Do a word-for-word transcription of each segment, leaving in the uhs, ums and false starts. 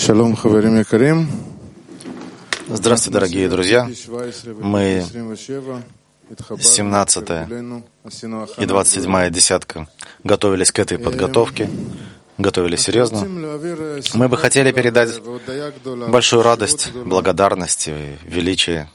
Здравствуйте, дорогие друзья. Мы семнадцатая и двадцать седьмая десятка готовились к этой подготовке, готовились серьезно. Мы бы хотели передать большую радость, благодарность и величие.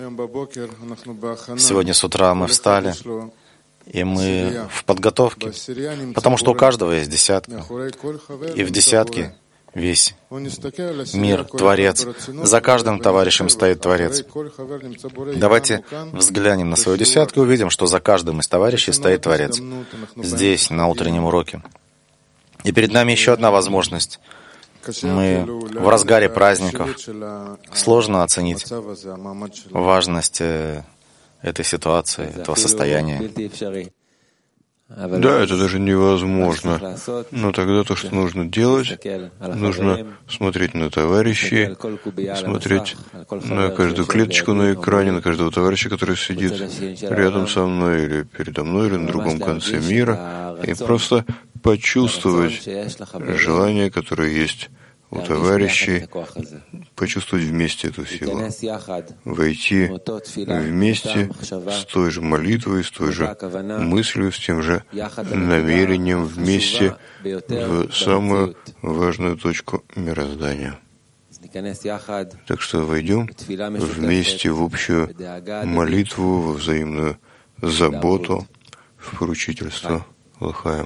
Сегодня с утра мы встали, и мы в подготовке, потому что у каждого есть десятка, и в десятке весь мир, Творец. За каждым товарищем стоит Творец. Давайте взглянем на свою десятку и увидим, что за каждым из товарищей стоит Творец. Здесь, на утреннем уроке. И перед нами еще одна возможность. Мы в разгаре праздников. Сложно оценить важность этой ситуации, этого состояния. Да, это даже невозможно. Но тогда то, что нужно делать, нужно смотреть на товарищей, смотреть на каждую клеточку на экране, на каждого товарища, который сидит рядом со мной или передо мной, или на другом конце мира, и просто почувствовать желание, которое есть у товарищей, почувствовать вместе эту силу, войти вместе с той же молитвой, с той же мыслью, с тем же намерением вместе в самую важную точку мироздания. Так что войдем вместе в общую молитву, во взаимную заботу, в поручительство Лахаем.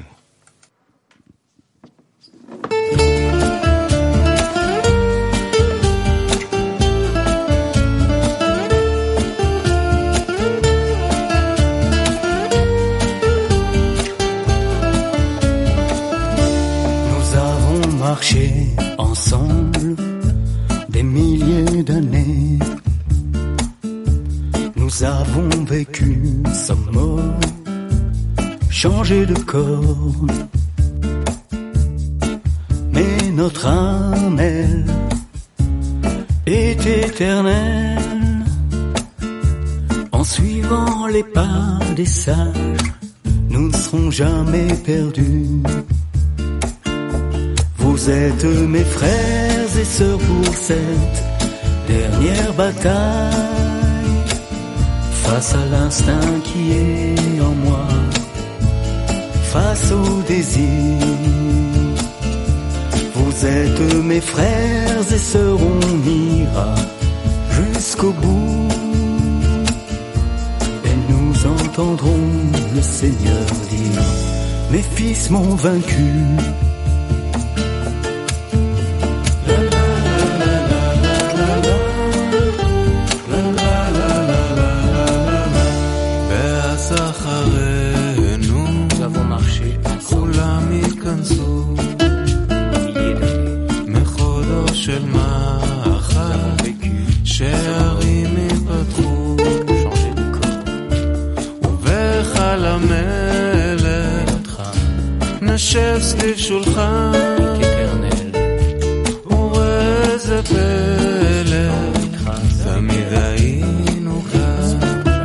Marché ensemble des milliers d'années. Nous avons vécu sans mort, changé de corps. Mais notre âme, elle, est éternelle. En suivant les pas des sages, nous ne serons jamais perdus. Vous êtes mes frères et sœurs pour cette dernière bataille, face à l'instinct qui est en moi, face au désir. Vous êtes mes frères et sœurs, on ira jusqu'au bout, et nous entendrons le Seigneur dire: mes fils m'ont vaincu. נשב סביב שולחן וראה זה פלא תמיד היינו כאן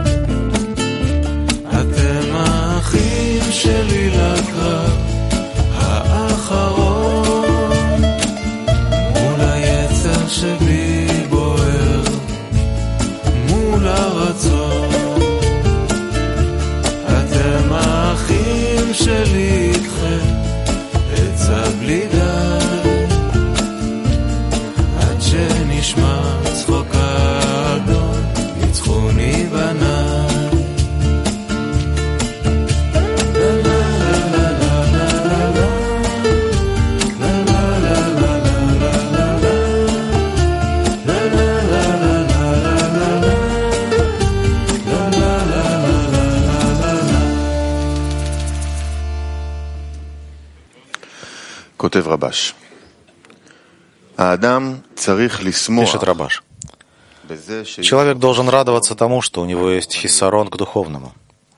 אתם האחים שלי לקרב האחרון מול היצר שבי בוער מול הרצון אתם האחים שלי בלי די עד שנשמע צחוק האדון ניצחוני בניי Пишет Рабаш. Человек должен радоваться тому, что у него есть хиссарон к духовному,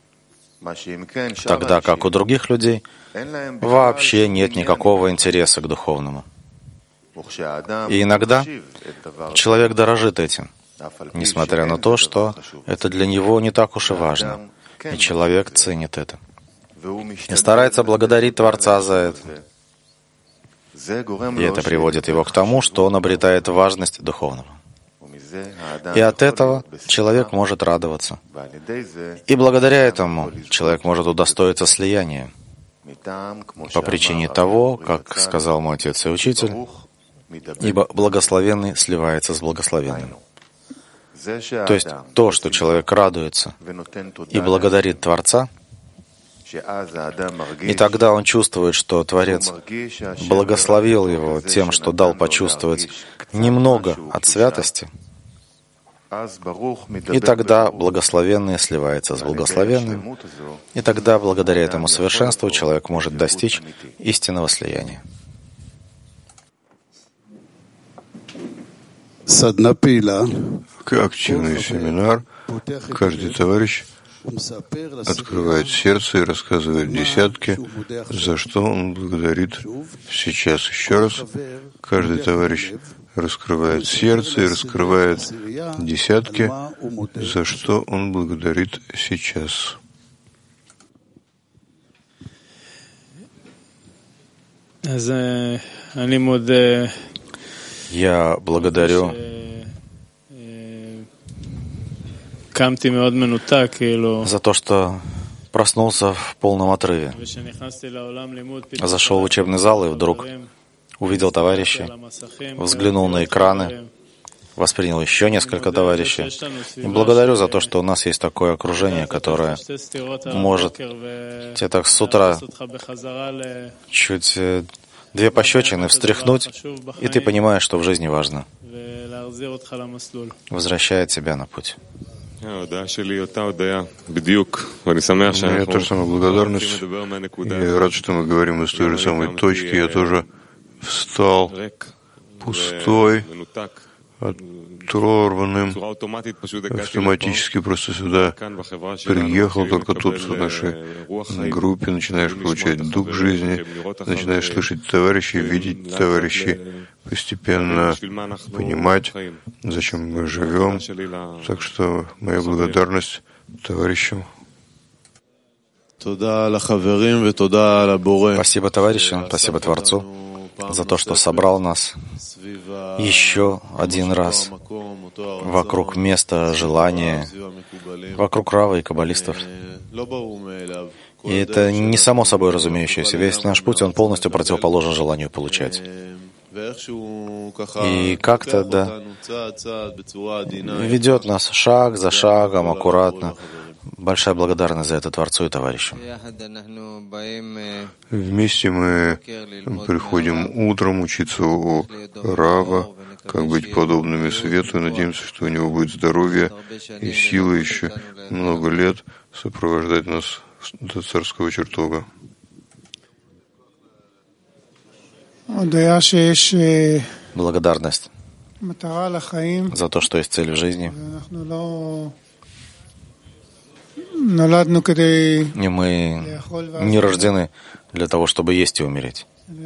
тогда как у других людей вообще нет никакого интереса к духовному. И иногда человек дорожит этим, несмотря на то, что это для него не так уж и важно, и человек ценит это. И старается благодарить Творца за это. И это приводит его к тому, что он обретает важность духовного. И от этого человек может радоваться. И благодаря этому человек может удостоиться слияния. По причине того, как сказал мой отец и учитель, ибо благословенный сливается с благословенным. То есть то, что человек радуется и благодарит Творца, и тогда он чувствует, что Творец благословил его тем, что дал почувствовать немного от святости, и тогда благословенный сливается с благословенным, и тогда благодаря этому совершенству человек может достичь истинного слияния. Активный семинар. Каждый товарищ открывает сердце и рассказывает десятки, за что он благодарит сейчас. Еще раз, каждый товарищ раскрывает сердце и раскрывает десятки, за что он благодарит сейчас. Я благодарю за то, что проснулся в полном отрыве. Зашел в учебный зал и вдруг увидел товарищей, взглянул на экраны, воспринял еще несколько товарищей. И благодарю за то, что у нас есть такое окружение, которое может тебе так с утра чуть две пощечины встряхнуть, и ты понимаешь, что в жизни важно. Возвращает тебя на путь. У меня та же самая благодарность. Я рад, что мы говорим из той же самой точки. Я тоже встал пустой, оторванным, автоматически просто сюда приехал. Только тут в нашей группе начинаешь получать дух жизни, начинаешь слышать товарищей, видеть товарищей, постепенно понимать, зачем мы живем. Так что моя благодарность товарищам. Спасибо товарищам, спасибо Творцу за то, что собрал нас еще один раз вокруг места желания, вокруг Рава и каббалистов. И это не само собой разумеющееся. Весь наш путь, он полностью противоположен желанию получать. И как-то, да, ведет нас шаг за шагом, аккуратно. Большая благодарность за это Творцу и товарищам. Вместе мы приходим утром учиться у Рава, как быть подобными свету, и надеемся, что у него будет здоровье и силы еще много лет сопровождать нас до царского чертога. Благодарность за то, что есть цель в жизни. И мы не рождены для того, чтобы есть и умереть.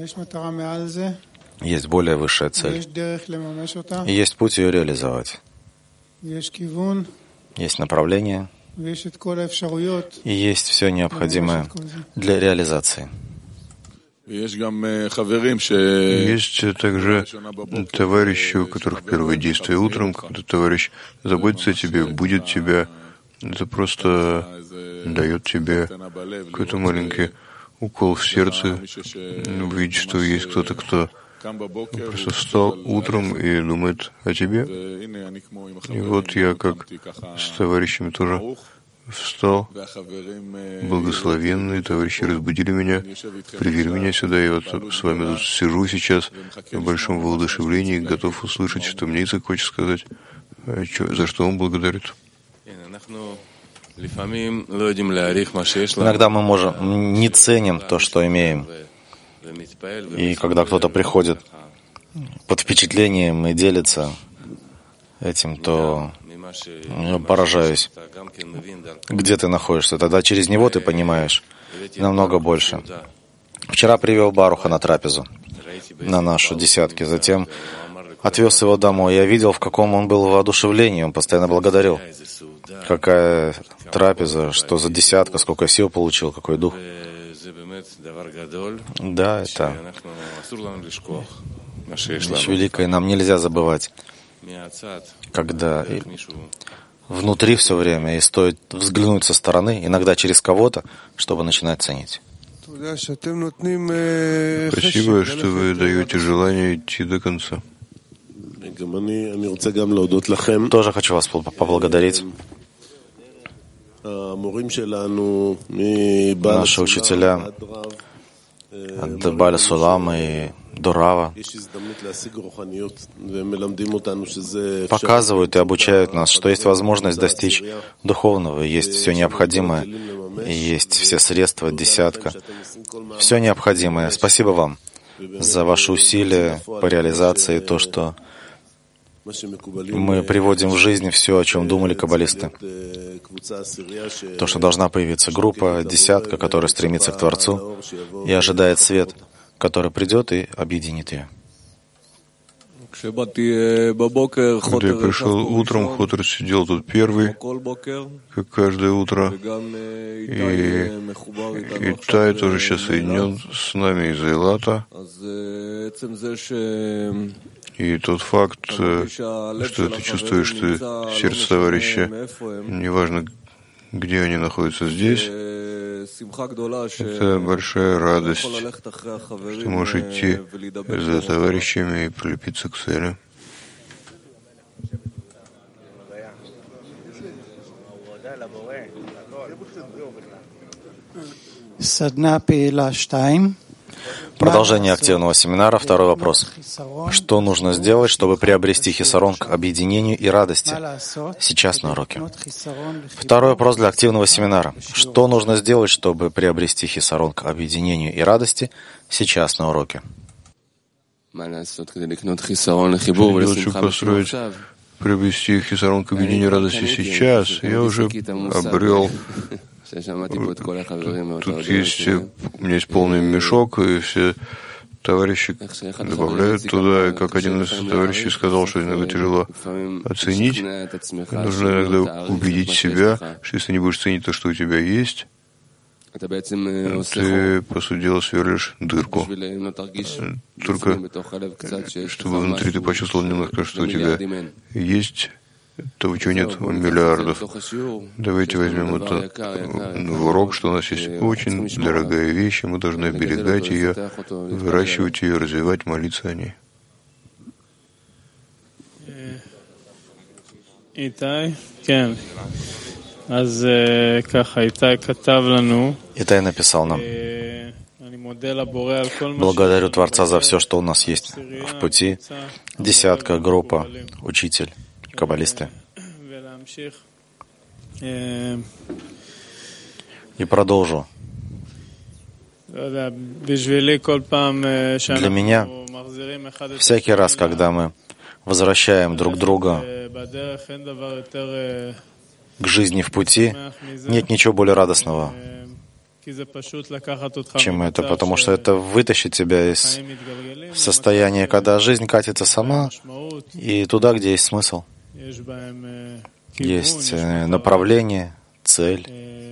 Есть более высшая цель. И есть путь ее реализовать. Есть направление. И есть все необходимое для реализации. Есть также товарищи, у которых первое действие утром, когда товарищ заботится о тебе, будет тебя. Это просто дает тебе какой-то маленький укол в сердце, увидеть, что есть кто-то, кто просто встал утром и думает о тебе. И вот я, как с товарищами тоже встал, благословенные товарищи разбудили меня, привели меня сюда, и вот с вами тут сижу сейчас в большом воодушевлении, готов услышать, что мне Ицхак хочет сказать, за что он благодарит. Иногда мы можем не ценим то, что имеем. И когда кто-то приходит под впечатлением и делится этим, то я поражаюсь, где ты находишься. Тогда через него ты понимаешь намного больше. Вчера привел Баруха на трапезу, на нашу десятки, затем отвез его домой. Я видел, в каком он был воодушевлении, он постоянно благодарил. Какая трапеза, что за десятка, сколько сил получил, какой дух. Да, это вещь великая, нам нельзя забывать, когда внутри все время, и стоит взглянуть со стороны, иногда через кого-то, чтобы начинать ценить. Спасибо, что вы даете желание идти до конца. Тоже хочу вас поблагодарить. Наши учителя от Баля Сулама и Дурава показывают и обучают нас, что есть возможность достичь духовного, есть все необходимое, и есть все средства, десятка, все необходимое. Спасибо вам за ваши усилия по реализации, то, что мы приводим в жизнь все, о чем думали каббалисты. То, что должна появиться группа, десятка, которая стремится к Творцу и ожидает свет, который придет и объединит ее. Когда я пришел утром, Хотер сидел тут первый, как каждое утро, и, и Тай тоже сейчас соединен с нами из Эйлата. И тот факт, что ты чувствуешь, что сердце товарища, неважно, где они находятся здесь, это большая радость, что ты можешь идти за товарищами и прилепиться к цели. Продолжение активного семинара. Второй вопрос. Что нужно сделать, чтобы приобрести хисарон к объединению и радости сейчас на уроке? Второй вопрос для активного семинара. Что нужно сделать, чтобы приобрести хисарон к объединению и радости сейчас на уроке? Что построить, приобрести хисарон к объединению и радости сейчас? Я уже обрел. Тут есть, у меня есть полный мешок, и все товарищи добавляют туда, и как один из товарищей сказал, что иногда тяжело оценить, нужно иногда убедить себя, что если не будешь ценить то, что у тебя есть, ты, по сути дела, сверлишь дырку. Только чтобы внутри ты почувствовал немного, что у тебя есть, того, чего нет у миллиардов. Давайте возьмем это в урок, что у нас есть очень дорогая вещь, и мы должны оберегать ее, выращивать ее, развивать, молиться о ней. Итай написал нам: благодарю Творца за все, что у нас есть в пути, десятка, группа, учитель, каббалисты. И продолжу. Для меня всякий раз, когда мы возвращаем друг друга к жизни в пути, нет ничего более радостного, чем это, потому что это вытащит тебя из состояния, когда жизнь катится сама, и туда, где есть смысл, есть направление, цель.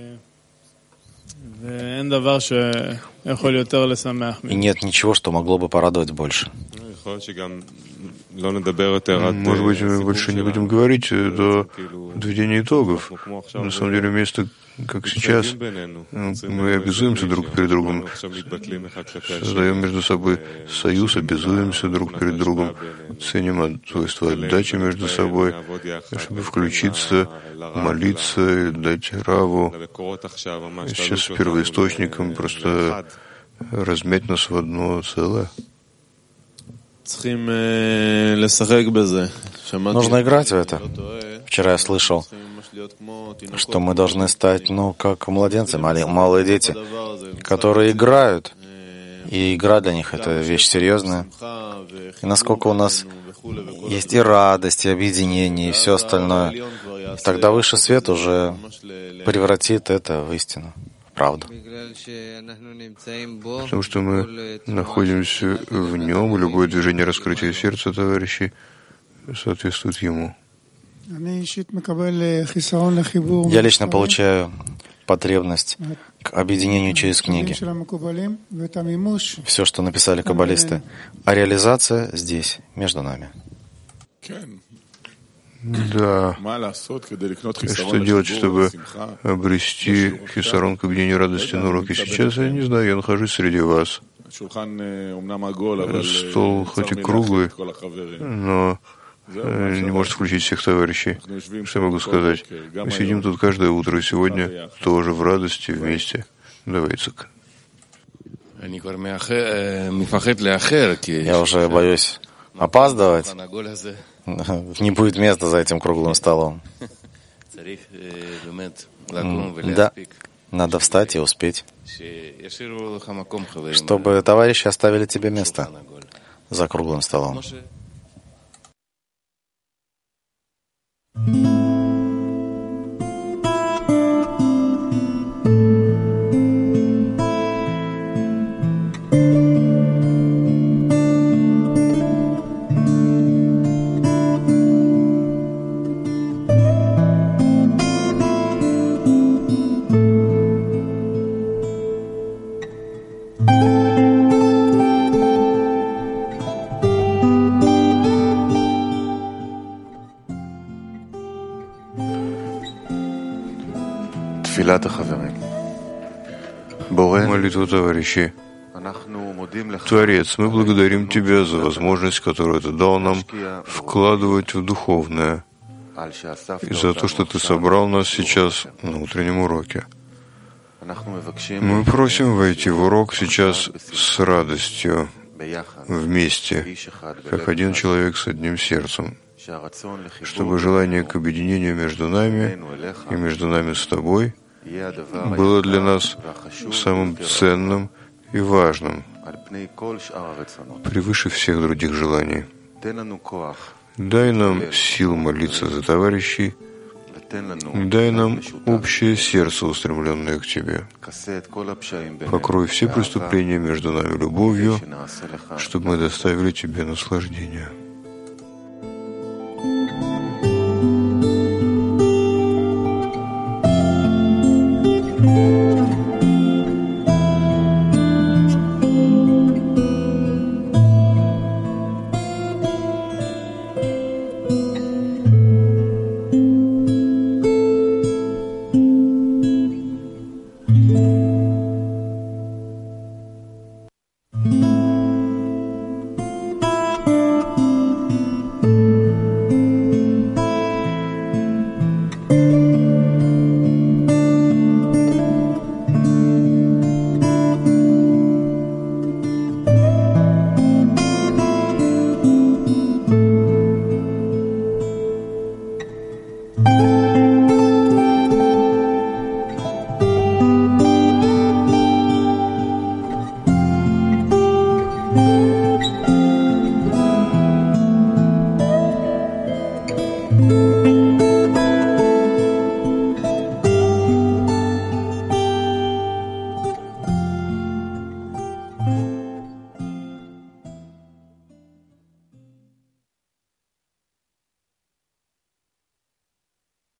И нет ничего, что могло бы порадовать больше. Может быть, мы больше не будем говорить до подведения итогов. На самом деле, вместо, как сейчас, мы обязуемся друг перед другом, создаем между собой союз, обязуемся друг перед другом, ценим свойства отдачи между собой, чтобы включиться, молиться и дать раву. Сейчас с первоисточником просто размять нас в одно целое. Нужно играть в это. Вчера я слышал, что мы должны стать, ну, как младенцы, малые дети, которые играют. И игра для них — это вещь серьезная. И насколько у нас есть и радость, и объединение, и все остальное, тогда высший свет уже превратит это в истину. Правда. Потому что мы находимся в нем, любое движение раскрытия сердца товарищей соответствует ему. Я лично получаю потребность к объединению через книги. Все, что написали каббалисты. А реализация здесь, между нами. Да. Что делать, чтобы обрести хисарон к объединению радости на уроке сейчас? Я не знаю, я нахожусь среди вас. Стол хоть и круглый, но не может включить всех товарищей. Что я могу сказать? Мы сидим тут каждое утро, и сегодня тоже в радости вместе. Давай, Ицхак. Я уже боюсь опаздывать. Не будет места за этим круглым столом. Да, надо встать и успеть, чтобы товарищи оставили тебе место за круглым столом. Молитва товарищей. Творец, мы благодарим Тебя за возможность, которую Ты дал нам вкладывать в духовное, и за то, что Ты собрал нас сейчас на утреннем уроке. Мы просим войти в урок сейчас с радостью, вместе, как один человек с одним сердцем, чтобы желание к объединению между нами и между нами с Тобой было для нас самым ценным и важным, превыше всех других желаний. Дай нам сил молиться за товарищей, дай нам общее сердце, устремленное к Тебе. Покрой все преступления между нами любовью, чтобы мы доставили Тебе наслаждение.